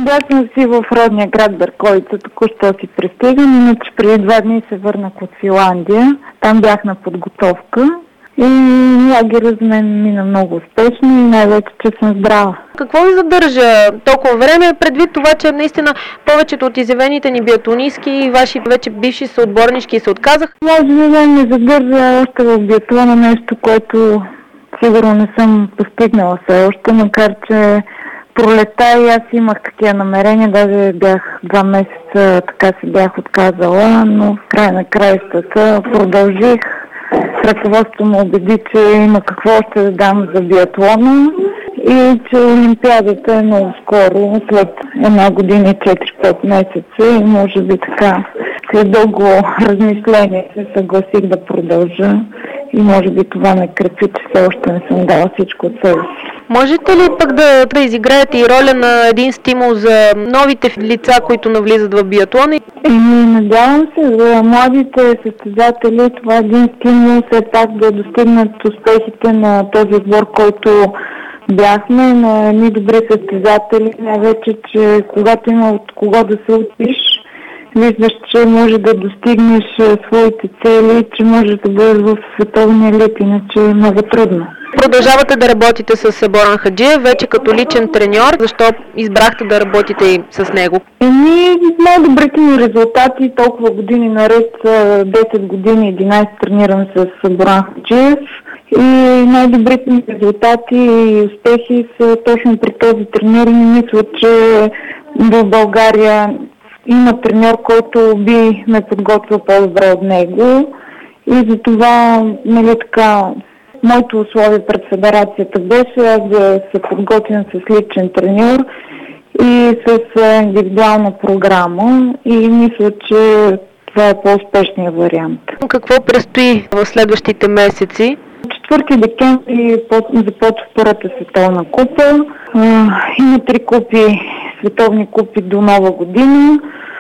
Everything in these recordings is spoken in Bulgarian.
Бях съм си в родния град Берковица, току-що си пристигам, иначе преди 2 дни се върнах от Финландия. Там бях на подготовка и лагерът за мен мина много успешно и най-вече, че съм здрава. Какво ви задържа толкова време, предвид това, че наистина повечето от изявените ни биатлонистки и ваши вече бивши съотборнички се отказаха? Може би ме задържа още в биатлона нещо, което сигурно не съм постигнала все още, макар че пролета и аз имах такива намерения, даже бях 2 месеца, така се бях отказала, но в край на краищата продължих. Ръководството ме убеди, че има какво още да дам за биатлона и че Олимпиадата е много скоро, след 1 година и 4-5 месеца и може би така, след дълго размишление се съгласих да продължа и може би това ме крепи, че все още не съм дала всичко от себе си. Можете ли пък да изиграете и роля на един стимул за новите лица, които навлизат в биатлона? Надявам се за младите състезатели това е един стимул все пак да достигнат успехите на този отбор, който бяхме, на едни добри състезатели, най-вече, че когато има от кого да се учиш, виждаш, че може да достигнеш своите цели, че може да бъдеш в световния елит, иначе е много трудно. Продължавате да работите с Боран Хаджиев, вече като личен треньор. Защо избрахте да работите и с него? Най-добрите ми резултати толкова години наред, 10 години, 11 тренирам с Боран Хаджиев. И най-добрите ми резултати и успехи са точно при този треньор и мисля, че в България има треньор, който би ме подготвил по-добре от него и затова, моето условие пред федерацията беше аз да се подготвям с личен треньор и с индивидуална програма и мисля, че това е по-успешният вариант. Какво предстои в следващите месеци? 4 декември започва първата световна купа. Има 3 купи, световни купи до Нова година.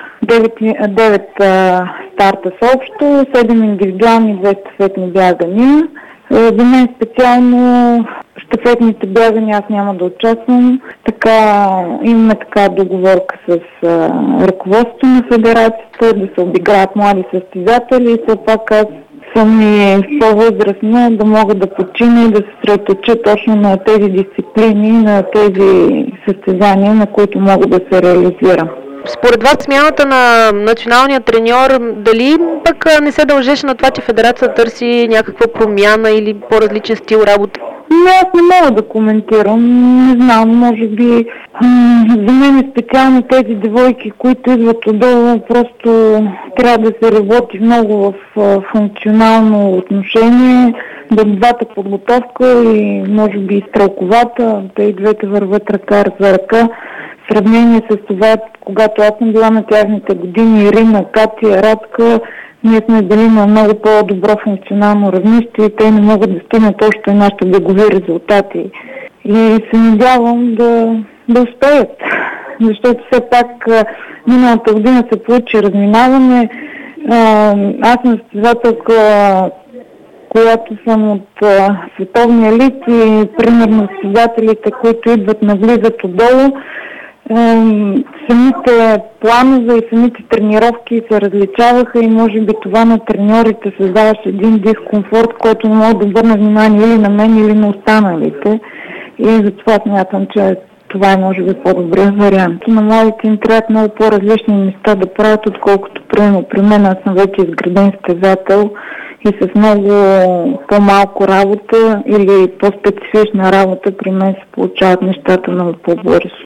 9 старта с общо, 7 индивидуални, 2 щафетни бягания. За мен специално щафетните бягания аз няма да участвам. Имаме договорка с ръководството на федерацията да се обиграят млади състезатели и все пак аз съм и по-възрастна да мога да почина и да се съсредоточа точно на тези дисциплини, на тези състезания, на които мога да се реализирам. Според вас смяната на националния треньор, дали пък не се дължеше на това, че федерацията търси някаква промяна или по-различен стил работа? Аз не мога да коментирам. Не знам, може би за мен специално тези девойки, които идват отдолу, просто трябва да се работи много в функционално отношение, добрата подготовка и може би и стрелковата. Те и двете върват ръка за ръка. В сравнение с това, когато аз съм била на тяхните години, Ирина, Катя, Радка, ние сме били на много по-добро функционално равнище и те не могат да стигнат още нашите бегови резултати. И се надявам да успеят, защото все пак миналата година се получи разминаване. Аз съм състезателка, която съм от световния елит и примерно състезателите, които идват, навлизат отдолу. Самите планове и самите тренировки се различаваха и може би това на треньорите създаваше един дискомфорт, който не мога да обърна внимание или на мен, или на останалите. И затова смятам, че това е може би по-добрият вариант. На младите им трябват много по-различни неща да правят, отколкото при мен. Аз съм вече изграден състезател и с много по-малко работа или по-специфична работа при мен се получават нещата много по-бързо.